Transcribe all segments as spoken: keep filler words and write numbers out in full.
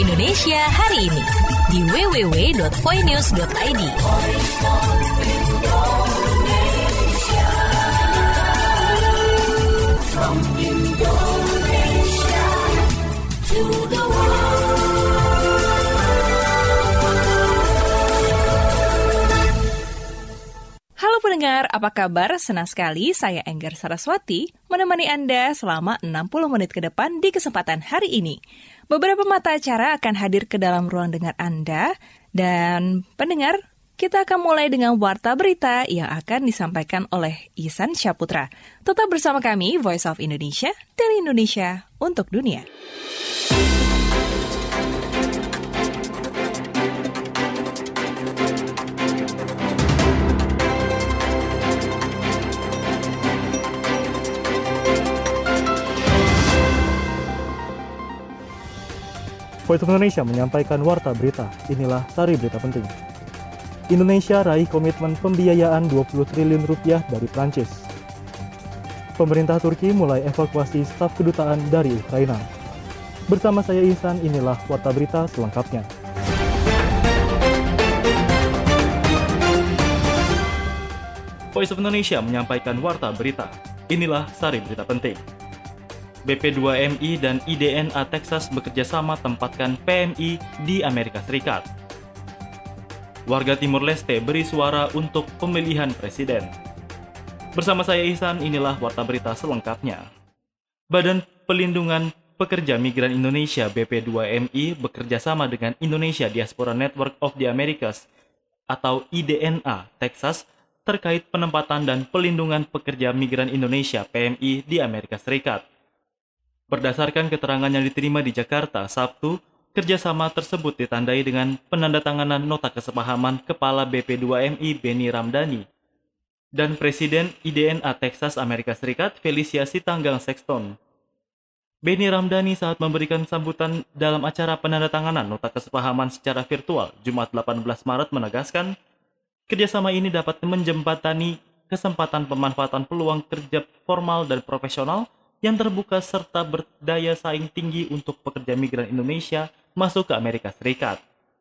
Indonesia hari ini di w w w dot voinews dot i d. From Indonesia to the world. Halo pendengar, apa kabar? Senang sekali saya Enggar Saraswati menemani Anda selama enam puluh menit ke depan di kesempatan hari ini. Beberapa mata acara akan hadir ke dalam ruang dengar Anda, dan pendengar, kita akan mulai dengan warta berita yang akan disampaikan oleh Ihsan Syaputra. Tetap bersama kami, Voice of Indonesia, dari Indonesia untuk dunia. Voice of Indonesia menyampaikan warta berita. Inilah sari berita penting. Indonesia raih komitmen pembiayaan dua puluh triliun rupiah dari Prancis. Pemerintah Turki mulai evakuasi staf kedutaan dari Ukraina. Bersama saya Ihsan, inilah warta berita selengkapnya. Voice of Indonesia menyampaikan warta berita. Inilah sari berita penting. B P dua M I dan I D N A Texas bekerjasama tempatkan P M I di Amerika Serikat. Warga Timur Leste beri suara untuk pemilihan presiden. Bersama saya Ihsan, inilah warta berita selengkapnya. Badan Pelindungan Pekerja Migran Indonesia B P dua M I bekerja sama dengan Indonesia Diaspora Network of the Americas atau I D N A Texas terkait penempatan dan pelindungan pekerja migran Indonesia P M I di Amerika Serikat. Berdasarkan keterangan yang diterima di Jakarta Sabtu, kerjasama tersebut ditandai dengan penandatanganan nota kesepahaman Kepala B P dua M I Benny Ramdhani dan Presiden I D N A Texas Amerika Serikat Felicia Sitanggang Sexton. Benny Ramdhani saat memberikan sambutan dalam acara penandatanganan nota kesepahaman secara virtual Jumat delapan belas Maret menegaskan, kerjasama ini dapat menjembatani kesempatan pemanfaatan peluang kerja formal dan profesional yang terbuka serta berdaya saing tinggi untuk pekerja migran Indonesia masuk ke Amerika Serikat.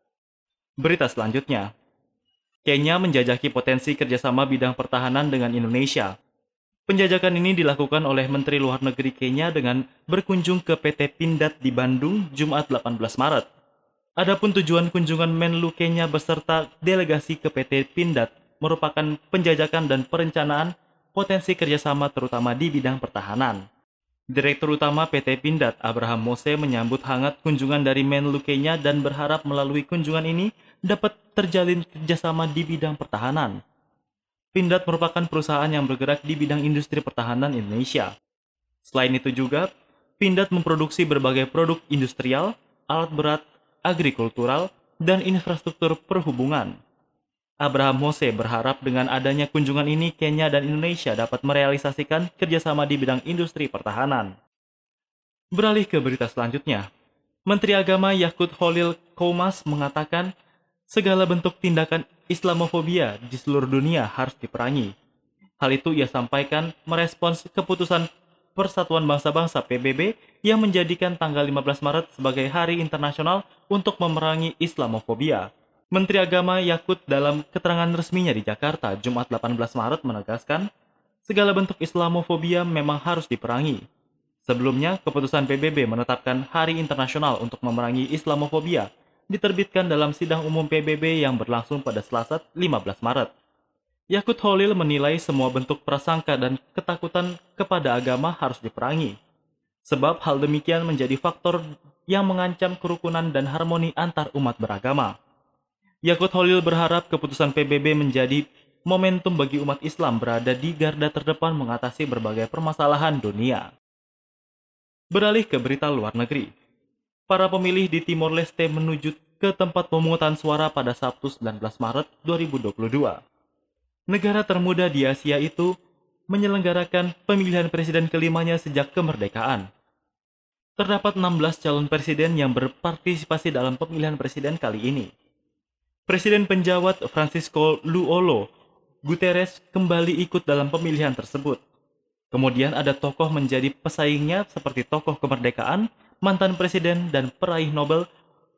Berita selanjutnya, Kenya menjajaki potensi kerjasama bidang pertahanan dengan Indonesia. Penjajakan ini dilakukan oleh Menteri Luar Negeri Kenya dengan berkunjung ke P T Pindad di Bandung, Jumat delapan belas Maret. Adapun tujuan kunjungan Menlu Kenya beserta delegasi ke P T Pindad merupakan penjajakan dan perencanaan potensi kerjasama terutama di bidang pertahanan. Direktur Utama P T Pindad, Abraham Mose, menyambut hangat kunjungan dari Menlu Kenya dan berharap melalui kunjungan ini dapat terjalin kerjasama di bidang pertahanan. Pindad merupakan perusahaan yang bergerak di bidang industri pertahanan Indonesia. Selain itu juga, Pindad memproduksi berbagai produk industrial, alat berat, agrikultural, dan infrastruktur perhubungan. Abraham Mose berharap dengan adanya kunjungan ini, Kenya dan Indonesia dapat merealisasikan kerjasama di bidang industri pertahanan. Beralih ke berita selanjutnya, Menteri Agama Yakut Khalil Qomas mengatakan segala bentuk tindakan Islamofobia di seluruh dunia harus diperangi. Hal itu ia sampaikan merespons keputusan Persatuan Bangsa-Bangsa P B B yang menjadikan tanggal lima belas Maret sebagai Hari Internasional untuk memerangi Islamofobia. Menteri Agama Yakut dalam keterangan resminya di Jakarta, Jumat delapan belas Maret menegaskan, segala bentuk Islamofobia memang harus diperangi. Sebelumnya, keputusan P B B menetapkan Hari Internasional untuk memerangi Islamofobia diterbitkan dalam sidang umum P B B yang berlangsung pada Selasa lima belas Maret. Yakut Khalil menilai semua bentuk prasangka dan ketakutan kepada agama harus diperangi, sebab hal demikian menjadi faktor yang mengancam kerukunan dan harmoni antar umat beragama. Yakut Khalil berharap keputusan P B B menjadi momentum bagi umat Islam berada di garda terdepan mengatasi berbagai permasalahan dunia. Beralih ke berita luar negeri. Para pemilih di Timor Leste menuju ke tempat pemungutan suara pada Sabtu sembilan belas Maret dua ribu dua puluh dua. Negara termuda di Asia itu menyelenggarakan pemilihan presiden kelimanya sejak kemerdekaan. Terdapat enam belas calon presiden yang berpartisipasi dalam pemilihan presiden kali ini. Presiden penjawat Francisco Luolo Guterres kembali ikut dalam pemilihan tersebut. Kemudian ada tokoh menjadi pesaingnya seperti tokoh kemerdekaan, mantan presiden dan peraih Nobel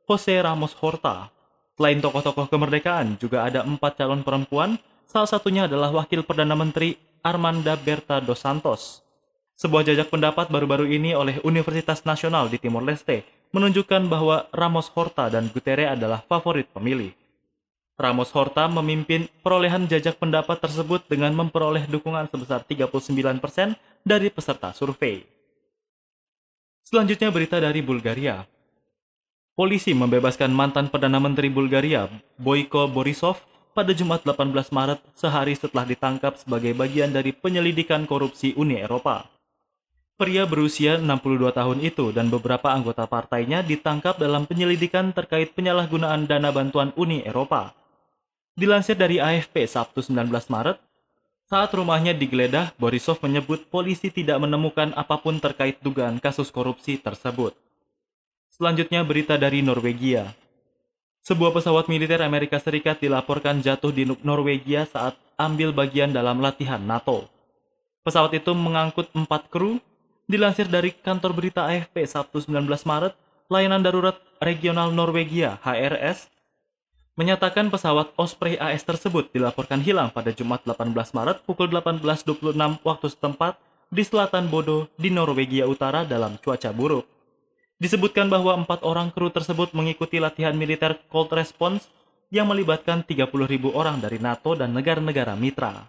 Jose Ramos Horta. Selain tokoh-tokoh kemerdekaan, juga ada empat calon perempuan, salah satunya adalah Wakil Perdana Menteri Armanda Berta dos Santos. Sebuah jajak pendapat baru-baru ini oleh Universitas Nasional di Timor Leste menunjukkan bahwa Ramos Horta dan Guterres adalah favorit pemilih. Ramos Horta memimpin perolehan jajak pendapat tersebut dengan memperoleh dukungan sebesar tiga puluh sembilan persen dari peserta survei. Selanjutnya berita dari Bulgaria. Polisi membebaskan mantan Perdana Menteri Bulgaria, Boyko Borisov, pada Jumat delapan belas Maret, sehari setelah ditangkap sebagai bagian dari penyelidikan korupsi Uni Eropa. Pria berusia enam puluh dua tahun itu dan beberapa anggota partainya ditangkap dalam penyelidikan terkait penyalahgunaan dana bantuan Uni Eropa. Dilansir dari A F P Sabtu sembilan belas Maret, saat rumahnya digeledah, Borisov menyebut polisi tidak menemukan apapun terkait dugaan kasus korupsi tersebut. Selanjutnya berita dari Norwegia. Sebuah pesawat militer Amerika Serikat dilaporkan jatuh di Norwegia saat ambil bagian dalam latihan NATO. Pesawat itu mengangkut empat kru. Dilansir dari kantor berita A F P Sabtu sembilan belas Maret, Layanan Darurat Regional Norwegia H R S menyatakan pesawat Osprey A S tersebut dilaporkan hilang pada Jumat delapan belas Maret pukul delapan belas dua puluh enam waktu setempat di selatan Bodo di Norwegia Utara dalam cuaca buruk. Disebutkan bahwa empat orang kru tersebut mengikuti latihan militer Cold Response yang melibatkan tiga puluh ribu orang dari NATO dan negara-negara mitra.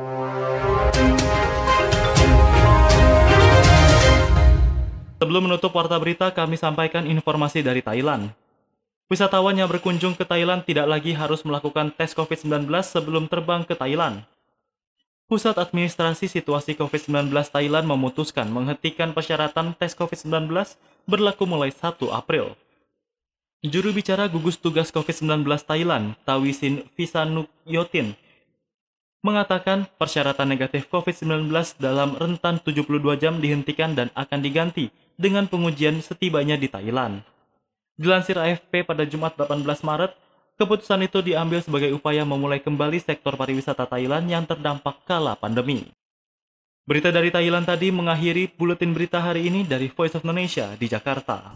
Sebelum menutup warta berita, kami sampaikan informasi dari Thailand. Wisatawan yang berkunjung ke Thailand tidak lagi harus melakukan tes covid sembilan belas sebelum terbang ke Thailand. Pusat Administrasi Situasi covid sembilan belas Thailand memutuskan menghentikan persyaratan tes covid sembilan belas berlaku mulai satu April. Juru bicara gugus tugas covid sembilan belas Thailand, Tawisin Visanukyotin, mengatakan persyaratan negatif covid sembilan belas dalam rentan tujuh puluh dua jam dihentikan dan akan diganti dengan pengujian setibanya di Thailand. Dilansir A F P pada Jumat delapan belas Maret, keputusan itu diambil sebagai upaya memulai kembali sektor pariwisata Thailand yang terdampak kala pandemi. Berita dari Thailand tadi mengakhiri buletin berita hari ini dari Voice of Indonesia di Jakarta.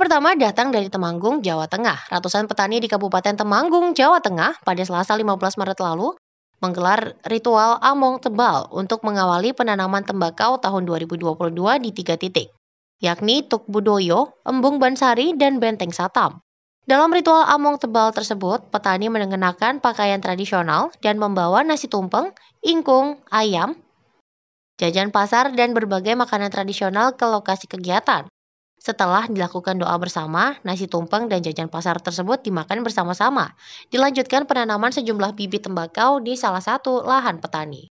pertama datang dari Temanggung, Jawa Tengah. Ratusan petani di Kabupaten Temanggung, Jawa Tengah pada Selasa lima belas Maret lalu menggelar ritual among tebal untuk mengawali penanaman tembakau tahun dua ribu dua puluh dua di tiga titik, yakni Tuk Budoyo, Embung Bansari, dan Benteng Satam. Dalam ritual among tebal tersebut, petani mengenakan pakaian tradisional dan membawa nasi tumpeng, ingkung, ayam, jajan pasar, dan berbagai makanan tradisional ke lokasi kegiatan. Setelah dilakukan doa bersama, nasi tumpeng dan jajan pasar tersebut dimakan bersama-sama. Dilanjutkan penanaman sejumlah bibit tembakau di salah satu lahan petani.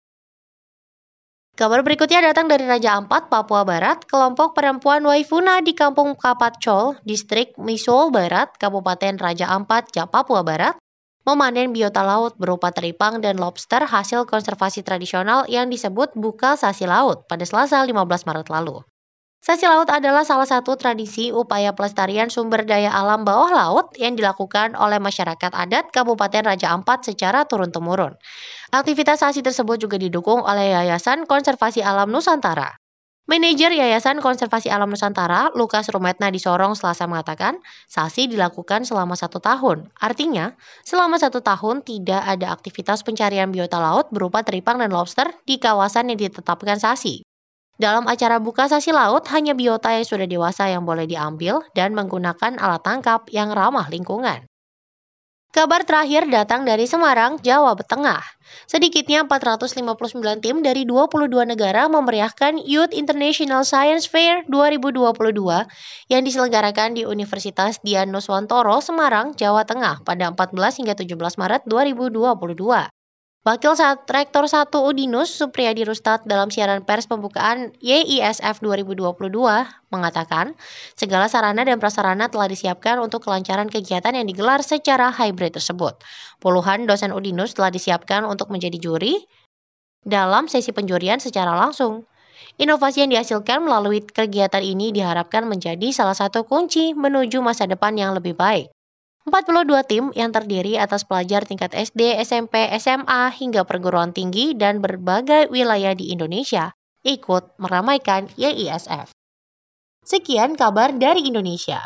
Kabar berikutnya datang dari Raja Ampat, Papua Barat. Kelompok perempuan Waifuna di Kampung Kapatcol, Distrik Misol Barat, Kabupaten Raja Ampat, Papua Barat, memanen biota laut berupa teripang dan lobster hasil konservasi tradisional yang disebut buka sasi laut pada Selasa lima belas Maret lalu. Sasi laut adalah salah satu tradisi upaya pelestarian sumber daya alam bawah laut yang dilakukan oleh masyarakat adat Kabupaten Raja Ampat secara turun-temurun. Aktivitas sasi tersebut juga didukung oleh Yayasan Konservasi Alam Nusantara. Manajer Yayasan Konservasi Alam Nusantara, Lukas Rumetna di Sorong Selasa mengatakan, sasi dilakukan selama satu tahun. Artinya, selama satu tahun tidak ada aktivitas pencarian biota laut berupa teripang dan lobster di kawasan yang ditetapkan sasi. Dalam acara buka sasi laut, hanya biota yang sudah dewasa yang boleh diambil dan menggunakan alat tangkap yang ramah lingkungan. Kabar terakhir datang dari Semarang, Jawa Tengah. Sedikitnya empat ratus lima puluh sembilan tim dari dua puluh dua negara memeriahkan Youth International Science Fair dua ribu dua puluh dua yang diselenggarakan di Universitas Dian Nuswantoro, Semarang, Jawa Tengah pada empat belas hingga tujuh belas Maret dua ribu dua puluh dua. Wakil Rektor satu Udinus, Supriyadi Rustad, dalam siaran pers pembukaan Y I S F dua ribu dua puluh dua mengatakan, segala sarana dan prasarana telah disiapkan untuk kelancaran kegiatan yang digelar secara hybrid tersebut. Puluhan dosen Udinus telah disiapkan untuk menjadi juri dalam sesi penjurian secara langsung. Inovasi yang dihasilkan melalui kegiatan ini diharapkan menjadi salah satu kunci menuju masa depan yang lebih baik. empat puluh dua tim yang terdiri atas pelajar tingkat S D, S M P, S M A, hingga perguruan tinggi dan berbagai wilayah di Indonesia ikut meramaikan Y I S F. Sekian kabar dari Indonesia.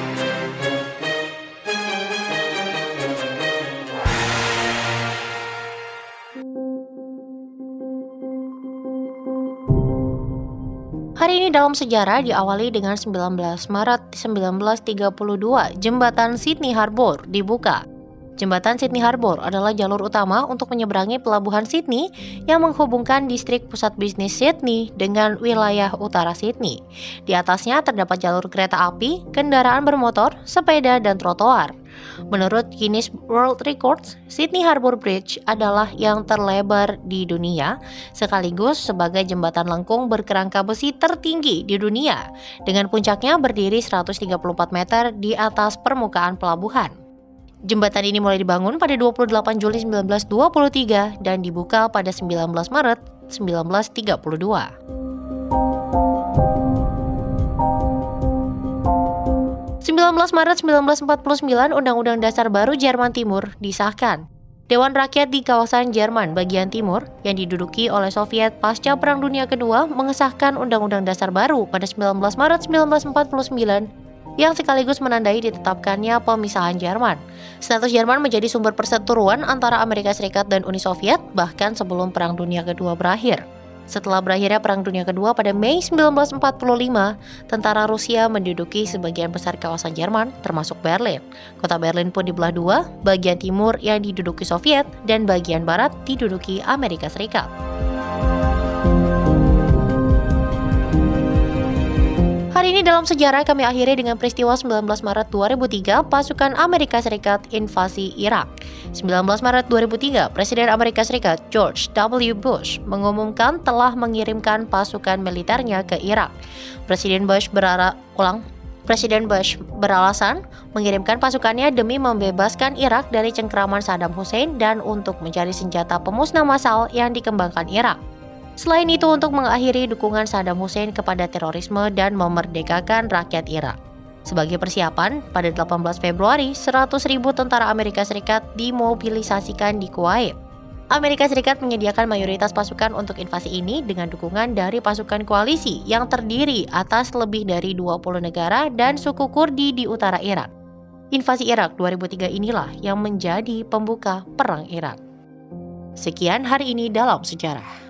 Hari ini dalam sejarah diawali dengan sembilan belas Maret seribu sembilan ratus tiga puluh dua, Jembatan Sydney Harbour dibuka. Jembatan Sydney Harbour adalah jalur utama untuk menyeberangi pelabuhan Sydney yang menghubungkan distrik pusat bisnis Sydney dengan wilayah utara Sydney. Di atasnya terdapat jalur kereta api, kendaraan bermotor, sepeda, dan trotoar. Menurut Guinness World Records, Sydney Harbour Bridge adalah yang terlebar di dunia, sekaligus sebagai jembatan lengkung berkerangka besi tertinggi di dunia, dengan puncaknya berdiri seratus tiga puluh empat meter di atas permukaan pelabuhan. Jembatan ini mulai dibangun pada dua puluh delapan Juli seribu sembilan ratus dua puluh tiga dan dibuka pada sembilan belas Maret seribu sembilan ratus tiga puluh dua. sembilan belas Maret seribu sembilan ratus empat puluh sembilan, Undang-Undang Dasar baru Jerman Timur disahkan. Dewan Rakyat di kawasan Jerman bagian timur yang diduduki oleh Soviet pasca Perang Dunia Kedua mengesahkan Undang-Undang Dasar baru pada sembilan belas Maret seribu sembilan ratus empat puluh sembilan yang sekaligus menandai ditetapkannya pemisahan Jerman. Status Jerman menjadi sumber perseteruan antara Amerika Serikat dan Uni Soviet bahkan sebelum Perang Dunia Kedua berakhir. Setelah berakhirnya Perang Dunia Kedua pada Mei seribu sembilan ratus empat puluh lima, tentara Rusia menduduki sebagian besar kawasan Jerman, termasuk Berlin. Kota Berlin pun dibelah dua, bagian timur yang diduduki Soviet dan bagian barat diduduki Amerika Serikat. Hari ini dalam sejarah kami akhiri dengan peristiwa sembilan belas Maret dua ribu tiga, pasukan Amerika Serikat invasi Irak. sembilan belas Maret dua ribu tiga, Presiden Amerika Serikat George W. Bush mengumumkan telah mengirimkan pasukan militernya ke Irak. Presiden Bush berara, ulang, Presiden Bush beralasan mengirimkan pasukannya demi membebaskan Irak dari cengkraman Saddam Hussein dan untuk mencari senjata pemusnah massal yang dikembangkan Irak. Selain itu untuk mengakhiri dukungan Saddam Hussein kepada terorisme dan memerdekakan rakyat Irak. Sebagai persiapan, pada delapan belas Februari, seratus ribu tentara Amerika Serikat dimobilisasikan di Kuwait. Amerika Serikat menyediakan mayoritas pasukan untuk invasi ini dengan dukungan dari pasukan koalisi yang terdiri atas lebih dari dua puluh negara dan suku Kurdi di utara Irak. Invasi Irak dua ribu tiga inilah yang menjadi pembuka Perang Irak. Sekian hari ini dalam sejarah.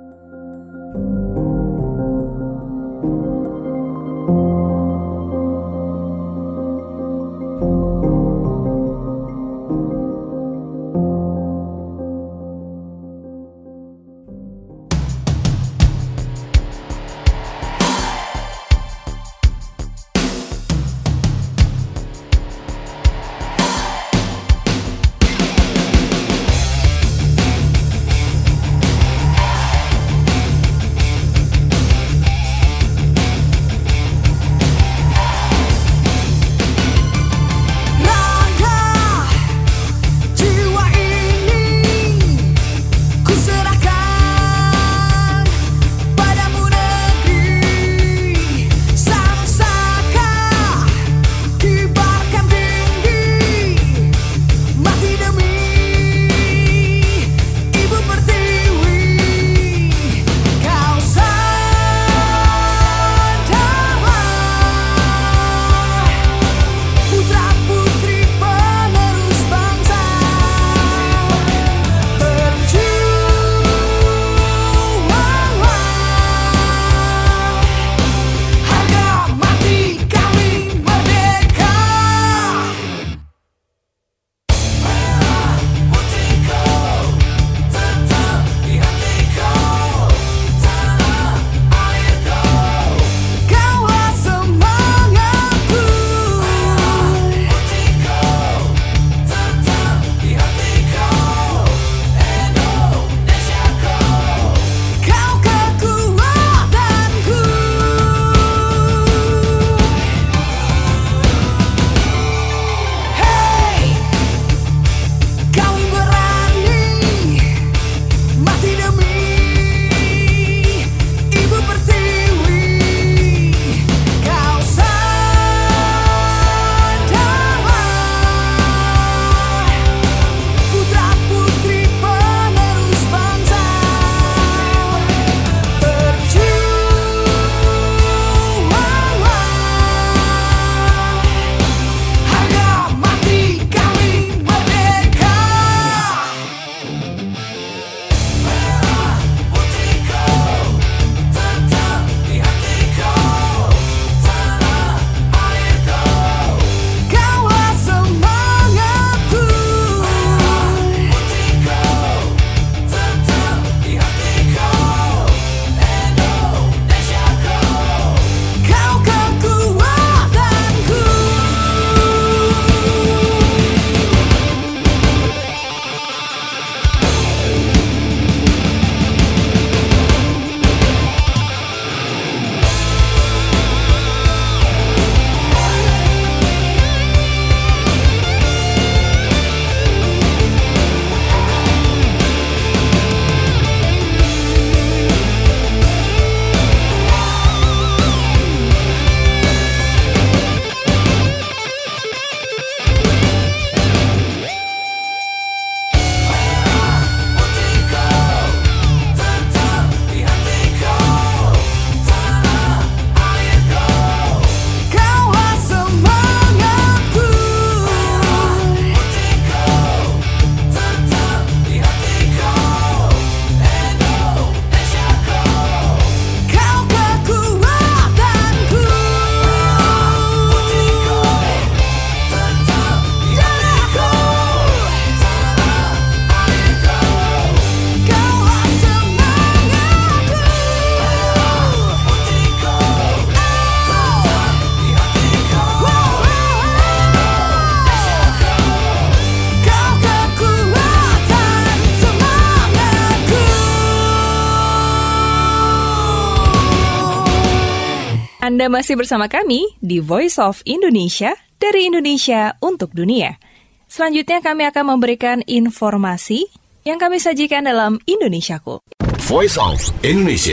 Anda masih bersama kami di Voice of Indonesia, dari Indonesia untuk dunia. Selanjutnya kami akan memberikan informasi yang kami sajikan dalam Indonesiaku. Voice of Indonesia.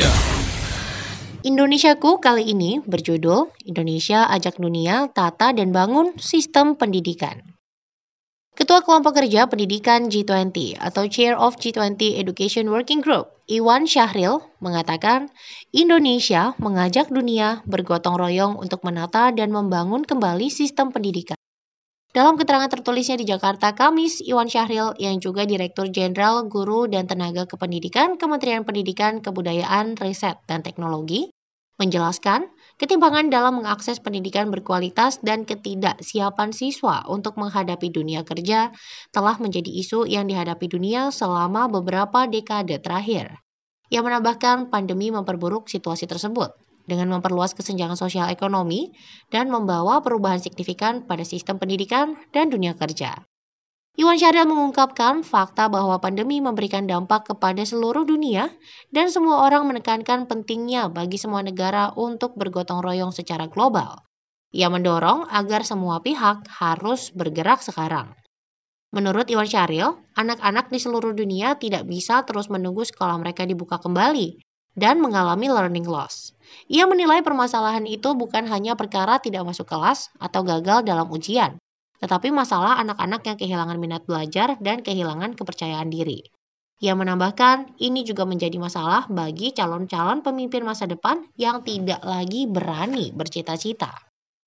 Indonesiaku kali ini berjudul Indonesia Ajak Dunia Tata dan Bangun Sistem Pendidikan. Ketua Kelompok Kerja Pendidikan G dua puluh atau Chair of G dua puluh Education Working Group, Iwan Syahril, mengatakan Indonesia mengajak dunia bergotong royong untuk menata dan membangun kembali sistem pendidikan. Dalam keterangan tertulisnya di Jakarta, Kamis, Iwan Syahril yang juga Direktur Jenderal Guru dan Tenaga Kependidikan Kementerian Pendidikan, Kebudayaan, Riset, dan Teknologi, menjelaskan ketimpangan dalam mengakses pendidikan berkualitas dan ketidaksiapan siswa untuk menghadapi dunia kerja telah menjadi isu yang dihadapi dunia selama beberapa dekade terakhir. Ia menambahkan pandemi memperburuk situasi tersebut dengan memperluas kesenjangan sosial ekonomi dan membawa perubahan signifikan pada sistem pendidikan dan dunia kerja. Iwan Syahril mengungkapkan fakta bahwa pandemi memberikan dampak kepada seluruh dunia dan semua orang menekankan pentingnya bagi semua negara untuk bergotong royong secara global. Ia mendorong agar semua pihak harus bergerak sekarang. Menurut Iwan Syahril, anak-anak di seluruh dunia tidak bisa terus menunggu sekolah mereka dibuka kembali dan mengalami learning loss. Ia menilai permasalahan itu bukan hanya perkara tidak masuk kelas atau gagal dalam ujian, tetapi masalah anak-anak yang kehilangan minat belajar dan kehilangan kepercayaan diri. Ia menambahkan, ini juga menjadi masalah bagi calon-calon pemimpin masa depan yang tidak lagi berani bercita-cita.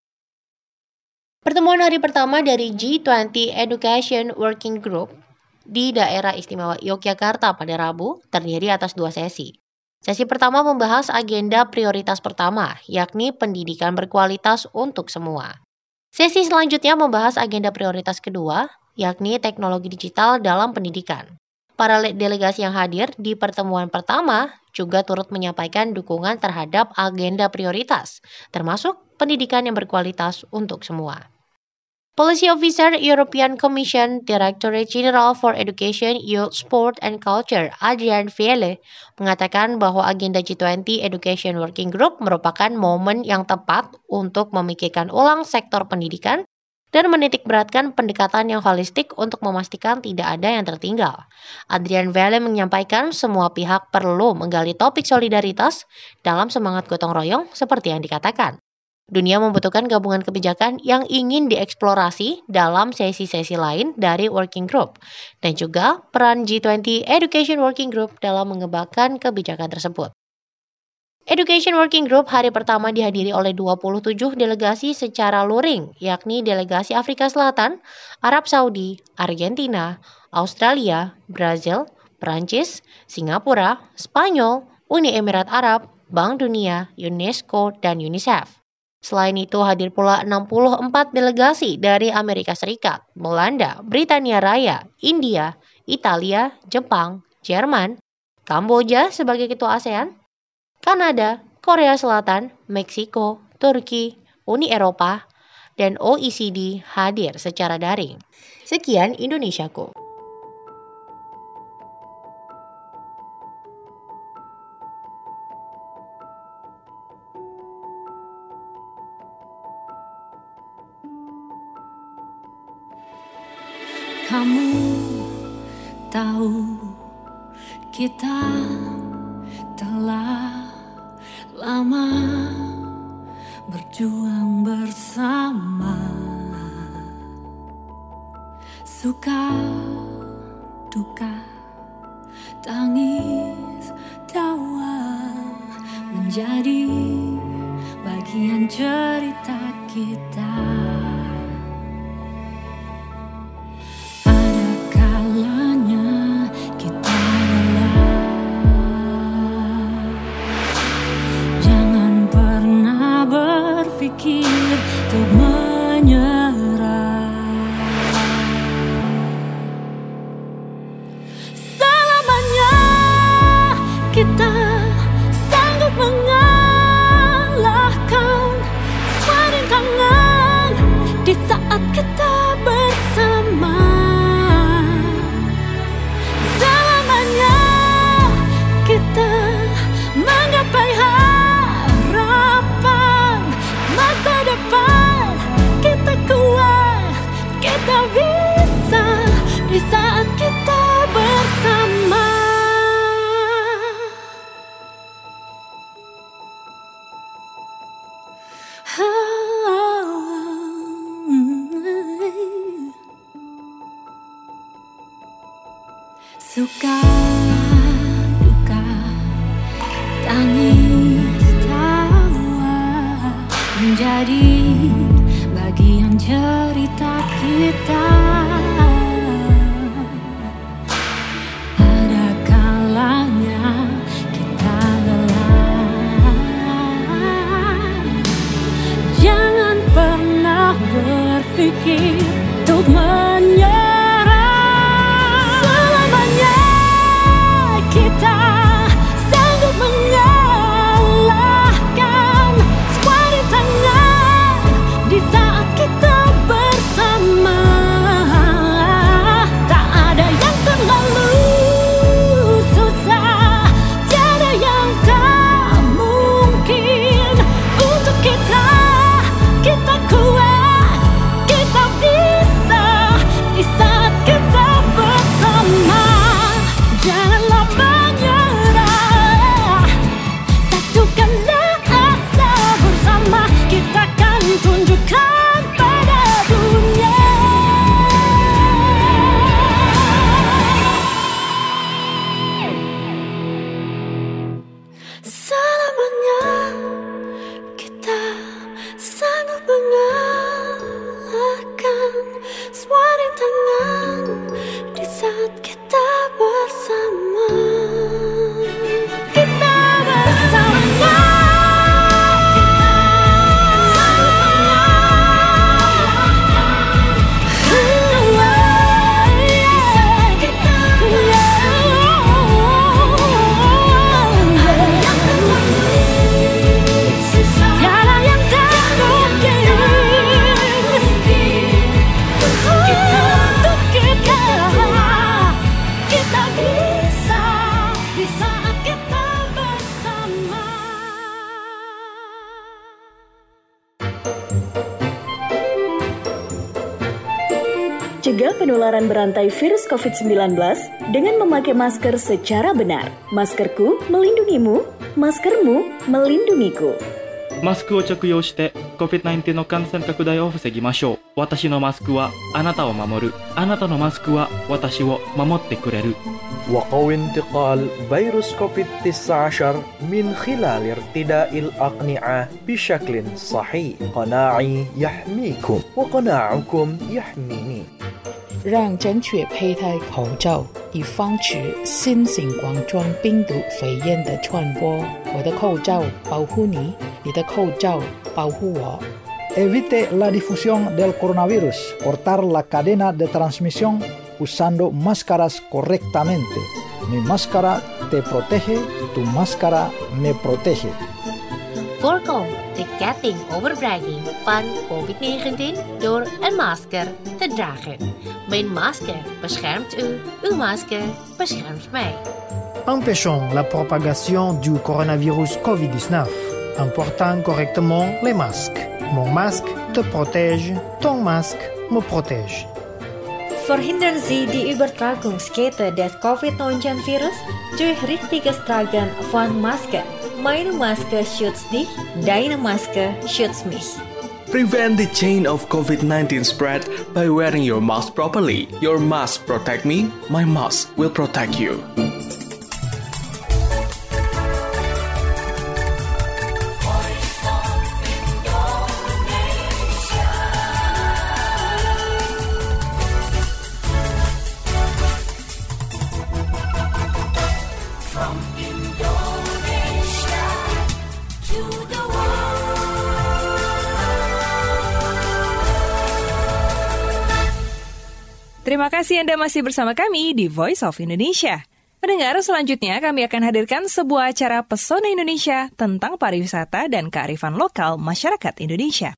Pertemuan hari pertama dari G dua puluh Education Working Group di Daerah Istimewa Yogyakarta pada Rabu terdiri atas dua sesi. Sesi pertama membahas agenda prioritas pertama, yakni pendidikan berkualitas untuk semua. Sesi selanjutnya membahas agenda prioritas kedua, yakni teknologi digital dalam pendidikan. Para delegasi yang hadir di pertemuan pertama juga turut menyampaikan dukungan terhadap agenda prioritas, termasuk pendidikan yang berkualitas untuk semua. Policy Officer European Commission Directorate General for Education, Youth, Sport and Culture, Adrian Vielle, mengatakan bahwa agenda G dua puluh Education Working Group merupakan momen yang tepat untuk memikirkan ulang sektor pendidikan dan menitikberatkan pendekatan yang holistik untuk memastikan tidak ada yang tertinggal. Adrian Vielle menyampaikan semua pihak perlu menggali topik solidaritas dalam semangat gotong royong seperti yang dikatakan. Dunia membutuhkan gabungan kebijakan yang ingin dieksplorasi dalam sesi-sesi lain dari Working Group, dan juga peran G dua puluh Education Working Group dalam mengembangkan kebijakan tersebut. Education Working Group hari pertama dihadiri oleh dua puluh tujuh delegasi secara luring, yakni delegasi Afrika Selatan, Arab Saudi, Argentina, Australia, Brazil, Prancis, Singapura, Spanyol, Uni Emirat Arab, Bank Dunia, UNESCO, dan UNICEF. Selain itu hadir pula enam puluh empat delegasi dari Amerika Serikat, Belanda, Britania Raya, India, Italia, Jepang, Jerman, Kamboja sebagai ketua ASEAN, Kanada, Korea Selatan, Meksiko, Turki, Uni Eropa, dan O E C D hadir secara daring. Sekian Indonesiaku. Kamu tahu kita telah lama berjuang bersama, suka duka, tangis tawa menjadi bagian cerita kita. Berpikir untuk menyerah, selamanya kita sanggup mengalahkan serentangan. Suka duka, tangis tawa menjadi bagian cerita kita. Ada kalanya kita lelah, jangan pernah berpikir untuk menyerah. Selamanya kita sanggup mengalahkan semua rintangan di saat kita bersama. Tak ada yang terlalu susah, tiada yang tak mungkin untuk kita. Kita kuat, kita bisa di saat kita bersama. Janganlah menyerah, satukanlah asa bersama. Kita akan tunjukkan pada dunia. Selamanya kita sanggup mengalahkan semua rintangan di saat kita bersama. Kita bersama. Tiada yang tak mungkin untuk kita. Kita bisa di saat kita bersama. Cegah penularan berantai virus covid sembilan belas dengan memakai masker secara benar. Maskerku melindungimu, maskermu melindungiku. マスクを着用して コビッドナインティーン の感染拡大を防ぎましょう。私のマスクはあなたを守る。あなたのマスクは私を守ってくれる。 وقوي انتقال فيروس كوفيد تسعة عشر من خلال ارتداء الأقنعة بشكل صحيح. قناعي يحميكم وقناعكم يحميني. 让正确佩戴口罩，以防止新型冠状病毒肺炎的传播。我的口罩保护你，你的口罩保护我。 Evite la difusión del coronavirus. Cortar la cadena de transmisión usando máscaras correctamente. Mi máscara te protege, tu máscara me protege. Voorkom de ketting overbreiding van covid negentien door een masker te dragen. Mijn masker beschermt u, uw masker beschermt mij. Empêchons la propagation du coronavirus covid dix-neuf en portant correctement les masques. Mon masque te protège, ton masque me protège. Verhindern Sie die Übertragungskette des covid neunzehn virus durch richtiges Tragen von Masken. Meine Maske schützt dich, deine Maske schützt mich. Prevent the chain of covid nineteen spread by wearing your mask properly. Your mask protect me, my mask will protect you. Terima kasih Anda masih bersama kami di Voice of Indonesia. Pendengar, selanjutnya kami akan hadirkan sebuah acara Pesona Indonesia tentang pariwisata dan kearifan lokal masyarakat Indonesia.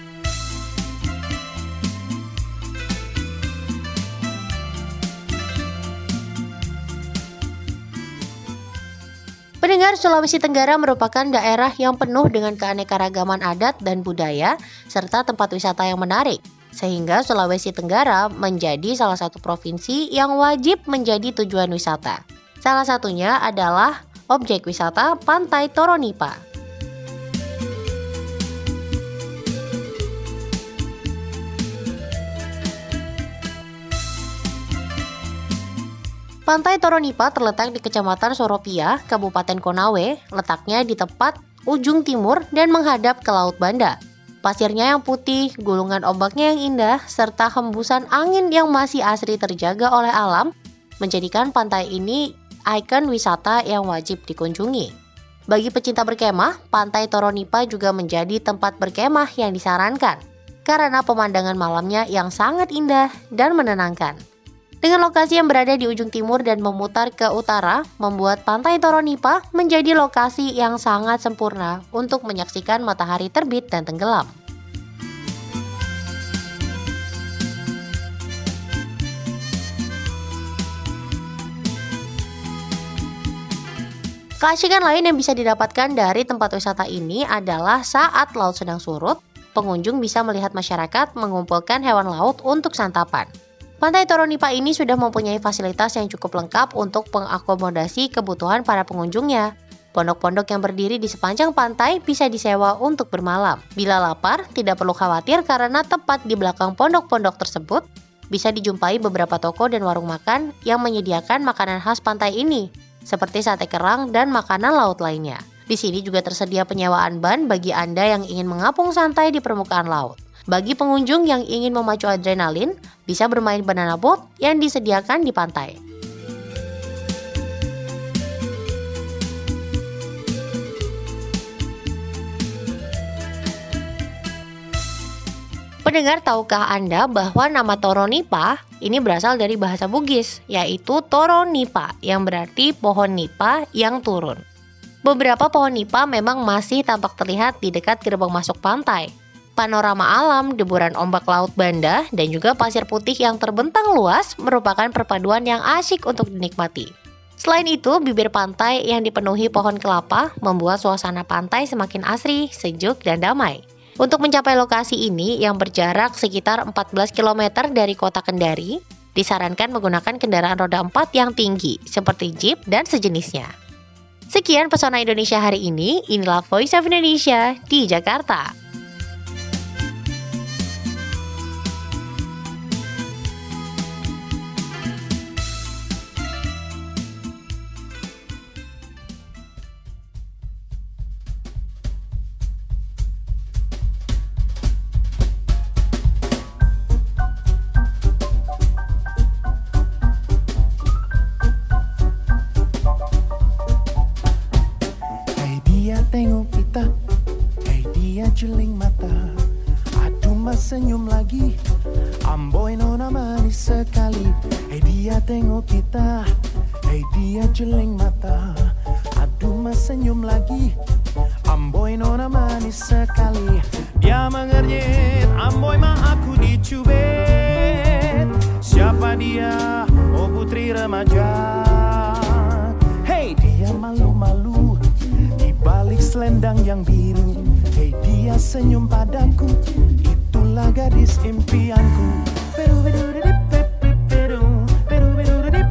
Pendengar, Sulawesi Tenggara merupakan daerah yang penuh dengan keanekaragaman adat dan budaya, serta tempat wisata yang menarik. Sehingga Sulawesi Tenggara menjadi salah satu provinsi yang wajib menjadi tujuan wisata. Salah satunya adalah objek wisata Pantai Toronipa. Pantai Toronipa terletak di Kecamatan Soropia, Kabupaten Konawe, letaknya di tepat ujung timur dan menghadap ke Laut Banda. Pasirnya yang putih, gulungan ombaknya yang indah, serta hembusan angin yang masih asri terjaga oleh alam, menjadikan pantai ini ikon wisata yang wajib dikunjungi. Bagi pecinta berkemah, Pantai Toronipa juga menjadi tempat berkemah yang disarankan, karena pemandangan malamnya yang sangat indah dan menenangkan. Dengan lokasi yang berada di ujung timur dan memutar ke utara, membuat Pantai Toronipa menjadi lokasi yang sangat sempurna untuk menyaksikan matahari terbit dan tenggelam. Keasikan lain yang bisa didapatkan dari tempat wisata ini adalah saat laut sedang surut, pengunjung bisa melihat masyarakat mengumpulkan hewan laut untuk santapan. Pantai Toronipa ini sudah mempunyai fasilitas yang cukup lengkap untuk mengakomodasi kebutuhan para pengunjungnya. Pondok-pondok yang berdiri di sepanjang pantai bisa disewa untuk bermalam. Bila lapar, tidak perlu khawatir karena tepat di belakang pondok-pondok tersebut, bisa dijumpai beberapa toko dan warung makan yang menyediakan makanan khas pantai ini, seperti sate kerang dan makanan laut lainnya. Di sini juga tersedia penyewaan ban bagi Anda yang ingin mengapung santai di permukaan laut. Bagi pengunjung yang ingin memacu adrenalin, bisa bermain banana boat yang disediakan di pantai. Pendengar, tahukah Anda bahwa nama Toronipa ini berasal dari bahasa Bugis, yaitu Toro Nipa, yang berarti pohon nipa yang turun. Beberapa pohon nipa memang masih tampak terlihat di dekat gerbang masuk pantai. Panorama alam, deburan ombak Laut Banda, dan juga pasir putih yang terbentang luas merupakan perpaduan yang asyik untuk dinikmati. Selain itu, bibir pantai yang dipenuhi pohon kelapa membuat suasana pantai semakin asri, sejuk, dan damai. Untuk mencapai lokasi ini yang berjarak sekitar empat belas kilometer dari kota Kendari, disarankan menggunakan kendaraan roda empat yang tinggi, seperti jeep dan sejenisnya. Sekian Pesona Indonesia hari ini, inilah Voice of Indonesia di Jakarta. Tengok kita, hey dia jeling mata, aduh mas senyum lagi, amboi nona manis sekali. Hey dia tengok kita, hey dia jeling mata, aduh mas senyum lagi, amboi nona manis sekali. Dia mengernyit, amboi mah aku dicubit. Siapa dia? Oh putri remaja. Hey dia malu-malu balik selendang yang biru. Hey dia senyum padaku, itulah gadis impianku. Peru peru peru peru peru peru peru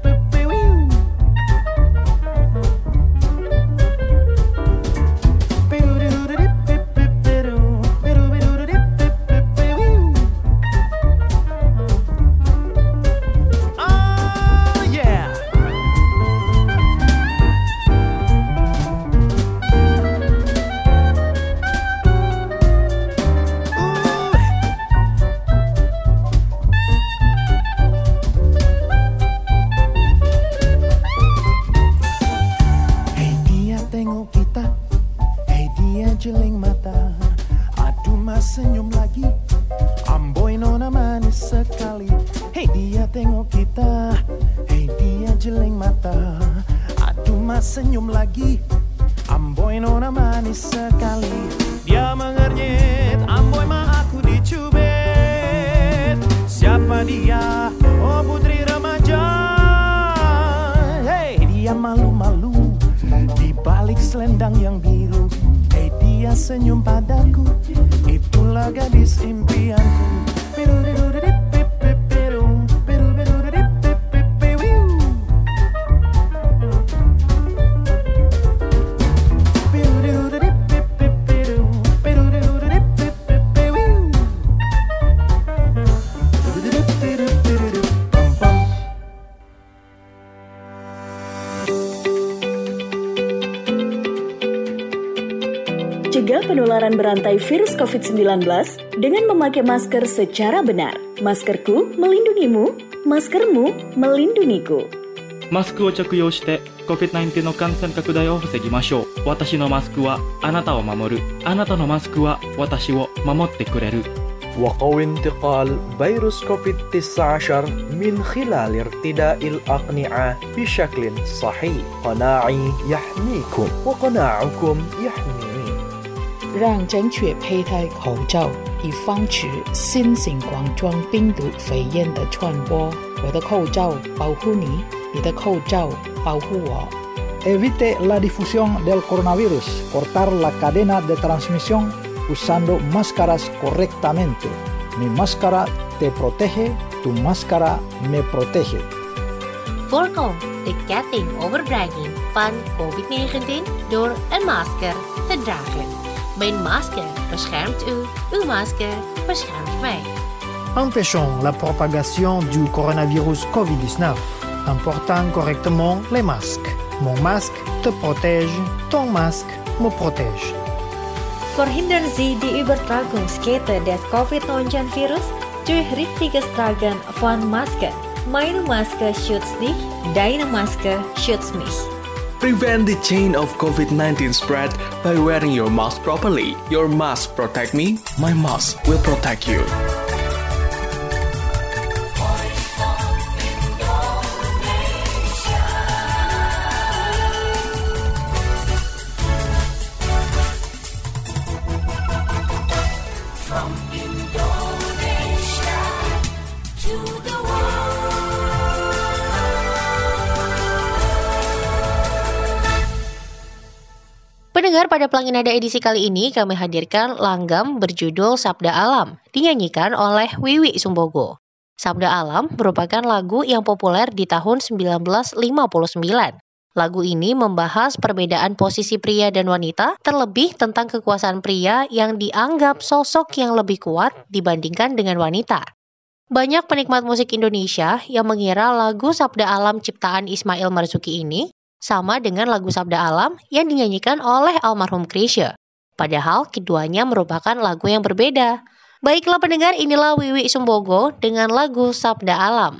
jeling mata, aduh mas senyum lagi, amboi nona manis sekali. Hey dia tengok kita, hey dia jeling mata, aduh mas senyum lagi, amboi nona manis sekali. Dia mengernyit, amboi mah aku dicubit. Siapa dia? Oh putri remaja. Hey dia malu-malu di balik selendang yang biru. Hey dia senyum padaku, itulah gadis impianku. Peru peru peru peru peru Cegah penularan berantai virus covid sembilan belas dengan memakai masker secara benar. Maskerku melindungimu, maskermu melindungiku. マスクを着用して コビッドナインティーン の感染拡大を防ぎましょう。私のマスクはあなたを守る。あなたのマスクは私を守ってくれる。 وقوي انتقال فيروس كوفيد تسعة عشر من خلال ارتداء الأقنعة بشكل صحيح. قناعي يحميكم وقناعكم يحميني. 让正确佩戴口罩，以防止新型冠状病毒肺炎的传播。我的口罩保护你，你的口罩保护我。 Evite la difusión del coronavirus. Cortar la cadena de transmisión usando máscaras correctamente. Mi máscara te protege, tu máscara me protege. Voorkom de ketting overbrenging van covid negentien door een masker te dragen. Mijn masker beschermt u, uw masker beschermt mij. Empêchons la propagation du coronavirus covid dix-neuf en portant correctement les masques. Mon masque te protège, ton masque me protège. Verhindern Sie die Übertragungskette des covid neunzehn Virus durch richtiges Tragen von Masken. Meine Maske schützt dich, deine Maske schützt mich. Prevent the chain of covid nineteen spread by wearing your mask properly. Your mask protect me, my mask will protect you. Pendengar, pada Pelangi Nada edisi kali ini kami hadirkan langgam berjudul Sabda Alam, dinyanyikan oleh Wiwi Sumbogo. Sabda Alam merupakan lagu yang populer di tahun sembilan belas lima puluh sembilan. Lagu ini membahas perbedaan posisi pria dan wanita, terlebih tentang kekuasaan pria yang dianggap sosok yang lebih kuat dibandingkan dengan wanita. Banyak penikmat musik Indonesia yang mengira lagu Sabda Alam ciptaan Ismail Marzuki ini sama dengan lagu Sabda Alam yang dinyanyikan oleh almarhum Chrisye. Padahal keduanya merupakan lagu yang berbeda. Baiklah pendengar, inilah Wiwi Sumbogo dengan lagu Sabda Alam.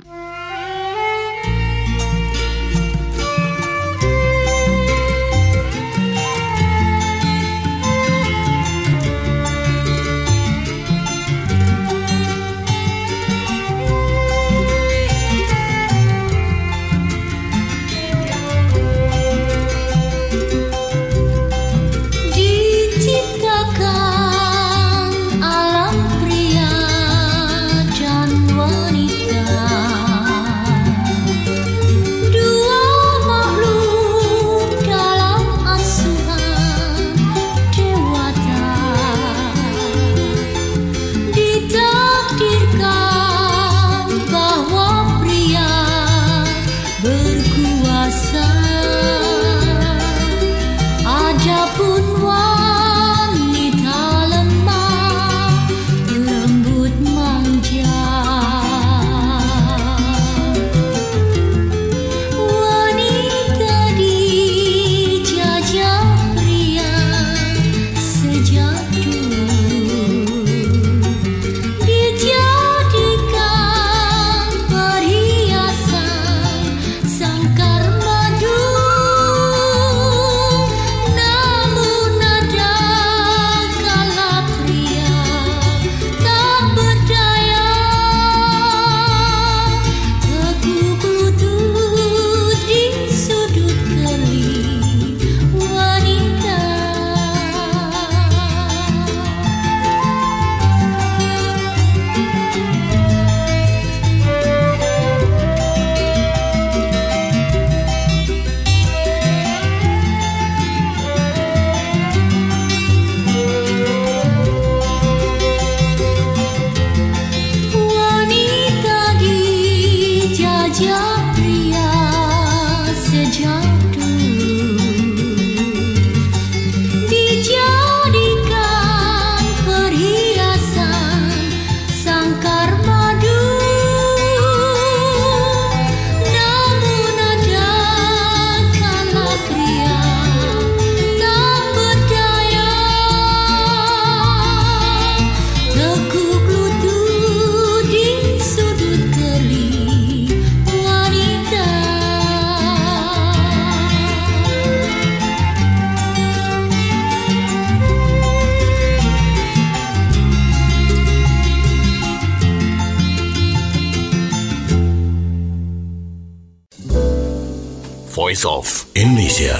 Diciptakan alam pria dan wanita. Voice of Indonesia.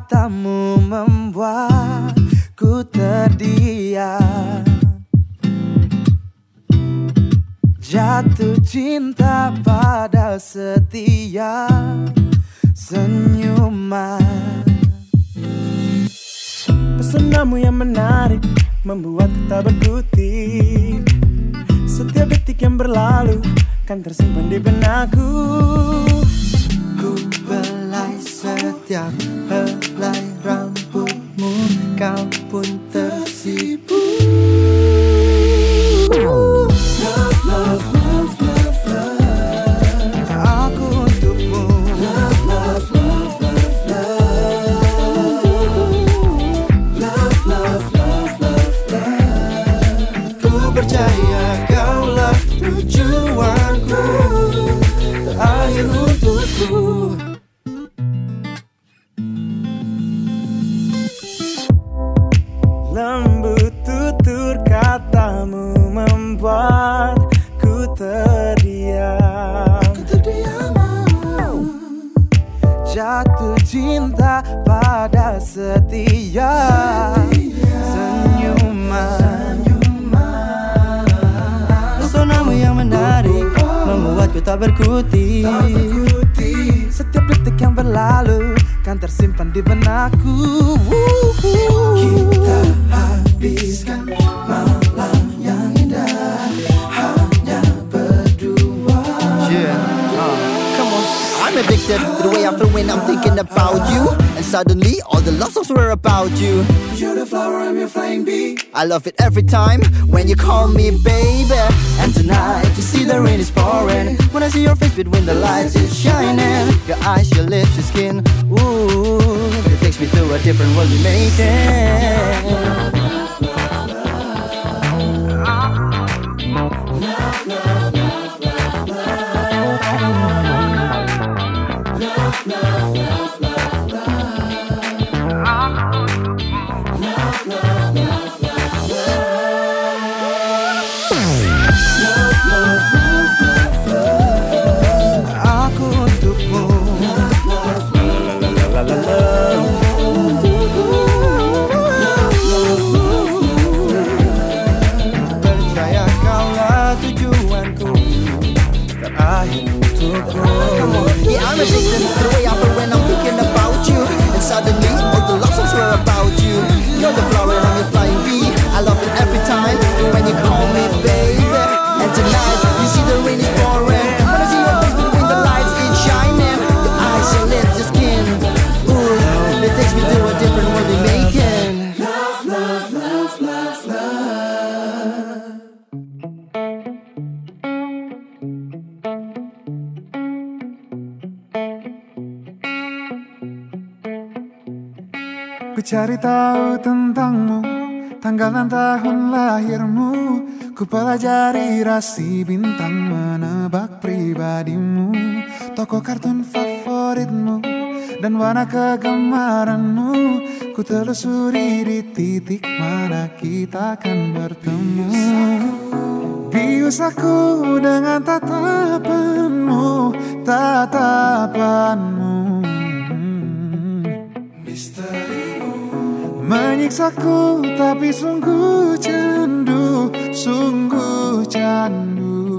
katamu membuatku terdiam. Jatuh cinta pada setiap senyuman. Pesonamu yang menarik membuat kita berkutik. Setiap detik yang berlalu kan tersimpan di benakku. Ku belai setiap helai rambutmu, kau pun tersipu. Love, love, love, love, love. Aku untukmu. Love, love, love, love, love. Love, love, love, love, love. Ku percaya kaulah tujuanku terakhir untukku. Lembut tutur katamu membuatku terdiam. Jatuh cinta pada setiap senyuman. Pesonamu yang menarik membuatku tak berkutik. Setiap detik yang berlalu kan tersimpan di benakku. Kita habiskan malam yang indah hanya berdua. Yeah, uh, come on. I'm addicted to the way I feel when I'm thinking about you. And suddenly all the love songs were about you. You're the flower, I'm your flying bee. I love it every time when you call me baby. And tonight you see the rain is pouring. When I see your face between the lights it's shining. Your eyes, your lips, your skin, ooh, it takes me to a different world we made it. Aku untukmu. Percaya kaulah tujuanku terakhir untukku. Yeah, I'm addicted to the way I feel when I'm thinking about you. And suddenly all the love songs were about you. You're the flower and I'm your flying bee. I love it every time when you call me baby. And tonight you see the rain is pouring. When I see your face between the lights it's shining. Your eyes, your lips, your skin, ooh, it takes me to a different world we making. Love, love, love, love, love. Ku cari tahu tentangmu, tanggal dan tahun lahirmu. Ku pelajari rasi bintang, menebak pribadimu, tokoh kartun favoritmu, dan warna kegemaranmu. Ku telusuri di titik mana kita akan bertemu. Bius aku dengan tatapanmu, tatapanmu. Menyiksaku tapi sungguh candu, sungguh candu.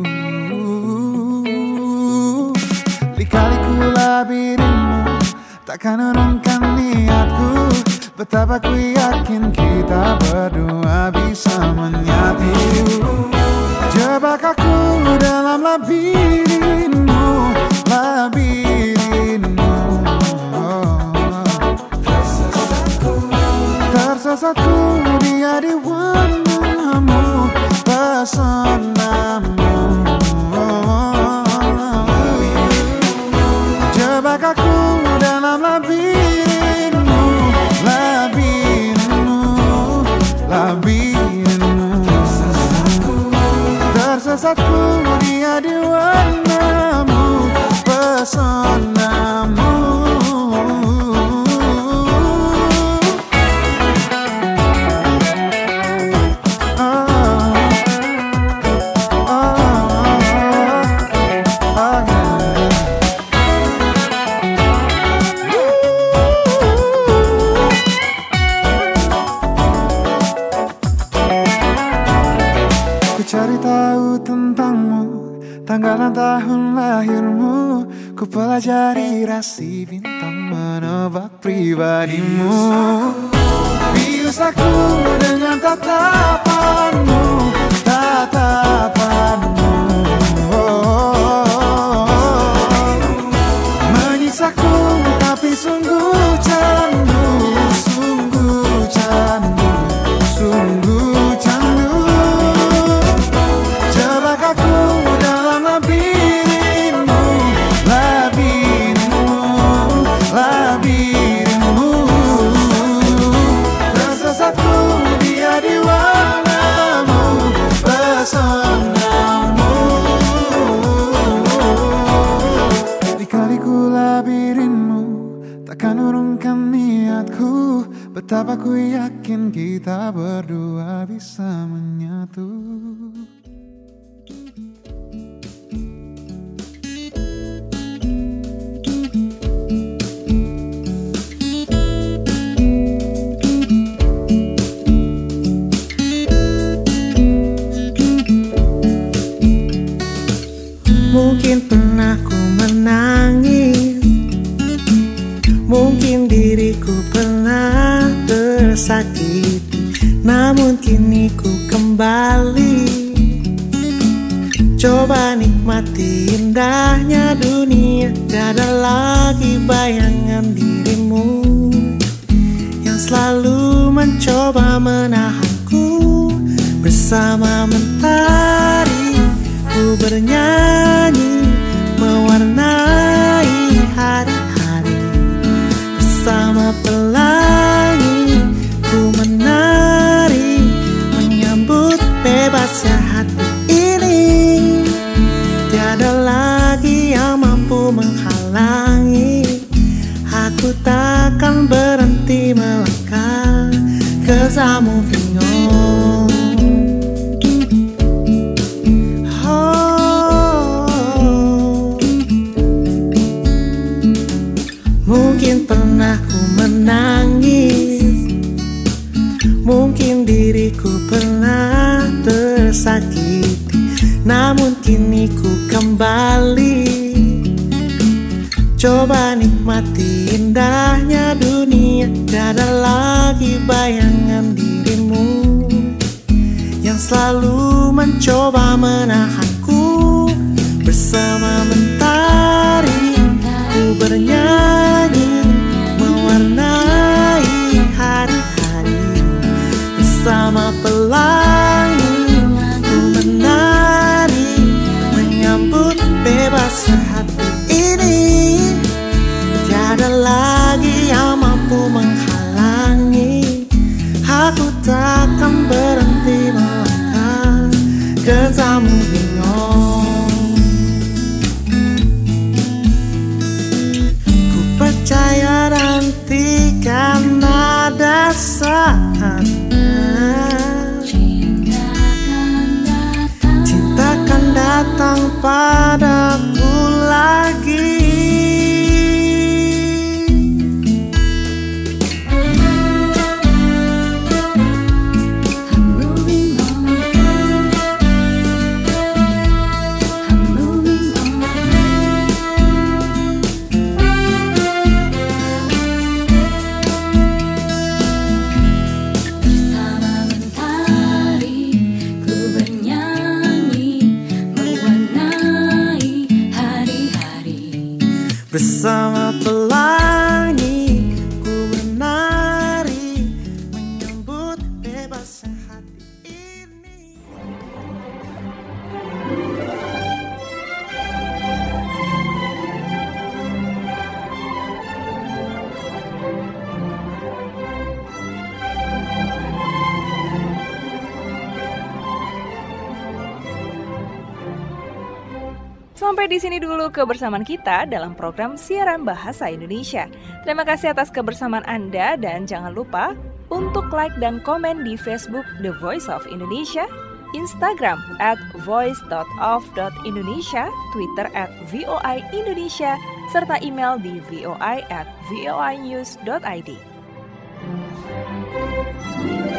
Lika-liku labirinmu takkan urungkan niatku. Betapa ku yakin kita berdua bisa menyatu. Jebak aku dalam labirinmu, labirinmu. Tersesatku dia di warnamu, pesonamu. Jebak aku dalam labirinmu, labirinmu, labirinmu. Tersesatku dia di warnamu, pesonamu. pelajari rasi bintang menebak pribadimu. Bius aku dengan tatapanmu, tatapanmu. Menyisaku tapi sungguh candu, sungguh candu, sungguh candu. Jebak aku dalam labirinmu, labirinmu, labirinmu. Tersesatku dia di warnamu, pesonamu. Dikaliku labirinmu, takkan urungkan niatku. Betapa ku yakin kita berdua bisa menyatu. Mungkin pernah ku menangis, mungkin diriku pernah tersakiti, namun kini ku kembali. Coba nikmati indahnya dunia, tiada lagi bayangan dirimu yang selalu mencoba menahanku. Bersama mentari ku bernyanyi, mewarnai hari-hari. Bersama pelangi ku menari, menyambut bebasnya hati ini. Tiada lagi yang mampu menghalangi. Aku takkan berhenti melangkah, 'cause I'm moving on. Mungkin pernah ku menangis, mungkin diriku pernah tersakiti, namun kini ku kembali. Coba nikmati indahnya dunia, tiada lagi bayangan dirimu yang selalu mencoba menahanku. Bersama mentari ku bernyanyi, mewarnai hari-hari. Bersama pelangi ku menari, menyambut bebasnya hati ini. Tiada lagi yang mampu menghalangi. Aku takkan berhenti melangkah, 'cause I'm moving on. Ku percaya nanti kan ada saatnya, cinta kan datang padaku lagi. Bersama pelangi ku menari, menyambut bebasnya hati ini. Sampai di sini dulu kebersamaan kita dalam program Siaran Bahasa Indonesia. Terima kasih atas kebersamaan Anda dan jangan lupa untuk like dan komen di Facebook The Voice of Indonesia, Instagram at voice dot of dot indonesia, Twitter at V O I Indonesia, serta email di voi at voinews dot id.